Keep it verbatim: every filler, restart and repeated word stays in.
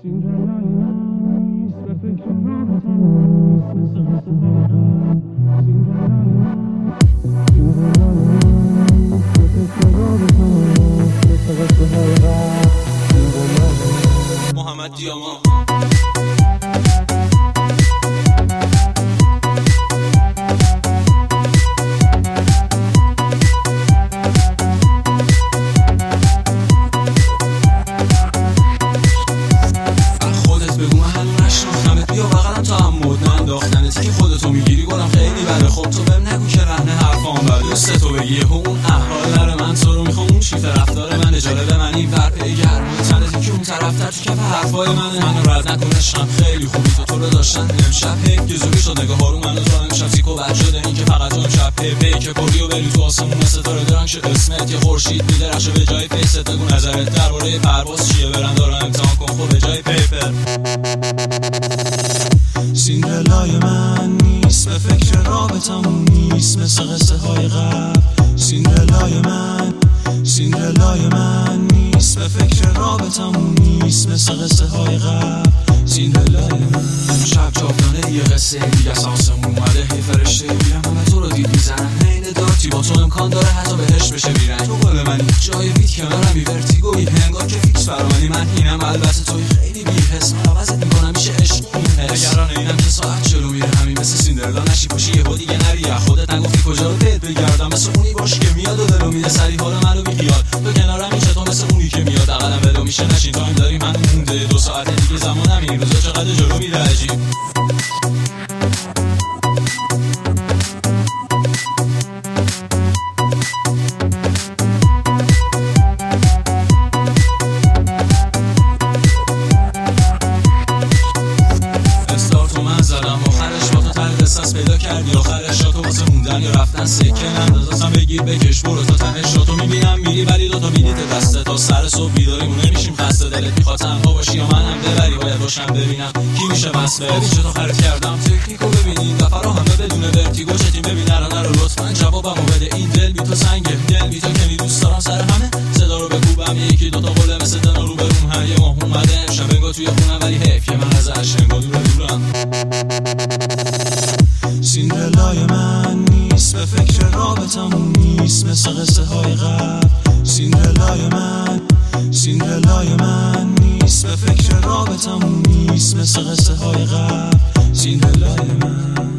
سینرلای من نیست، به فکر رابطم نیست، مثل قصه های قبل. سینرلای من سینرلای من نیست، به فکر رابطم نیست، مثل قصه های قبل. محمد دیاما بیا بغلم تا هم مد ننداختنت که خودتو میگیری گلم خیلی بده. خب تو بهم نگو که رهن حرفام بده. دوست تو بگی اون احوال نره من تو رو میخوام. اون شیفت رفتار من اجاره به منی بر پیگر تنتی که اون طرفتر تو کف حرفای منه. منو رد نکنشم خیلی خوبی تو تو رو داشتن امشب هی که زوری شد نگاه هارو منو تو امشب سیکو بد شده این که فقط امشب پی پی که پری و بری تو آسمون ستاره درنگ شه اسمت یه خورشید میدرخشه به جای فیست. بگو نظرت درباره پرواز چیه برند دارو امتحان کن خب به جای پیپر. سینرلای من نیست، به فکر رابطمون نیست، مثل قصه های قبل. سینرلای من سینرلای من نیست، به فکر رابطمون نیست، مثل قصه های قبل. سینرلای من شب جاودانه یه قصه دیگه از آسمون اومده. یه فرشته میرم همه تو رو دید میزنن عین دارتی با تو امکان داره حتی بهش بشه بیرنگ. تو قول منی جای بیت کنارم بی ورتیگوی هنگار که فیکس فرامنی من اینم البته توی خیلی بی‌حس من عوضت میکنم میشه عشق این حس. نگران اینم که ساعت جلو میره همین مثل سیندرلا نشی پوشی یهو دیگه نری خودت نگفتی کجا رو بهت بگردم. مثل اونی باش که میاد و دلو میده سری حال منو بیخیال. تو کنارم میشه تو مثل اونی که میاد عقلم ولو میشه نشین تایم داریم من مونده دو ساعت دیگه زمانم این روزا چقدر جلو میره عجیب. احساس پیدا کردی آخرش تو واسه موندن یا رفتن سکه نندازم بگیر بکش برو تا تنش تو میبینم میری ولی دوتا بلیت دسته تا سر صبح بیداریم نمیشیم خسته. دلت میخواد تنها باشی یا من هم ببری باید باشم ببینم کی میشه مسئله. ببین چطور خرید کردم تکنیکو ببینین دفعه رو همه بدون ورتیگو چتیم ببین نرانه رو لطفا جوابمو بده. این دل بی تو سنگه دل بی تو کنی دوست دارم سر همه صدا رو بکوبم یکی دوتا قله مثل دنا رو بروم هر یه ماه اومده امشب انگار توی خونم ولی حیف که من ازش انگار دور دورم. سینرلای من نیست، به فکر رابطمون نیست، مثل قصه های قبل. سینرلای من سینرلای من نیست، به فکر رابطمون نیست، مثل قصه های قبل. سینرلای من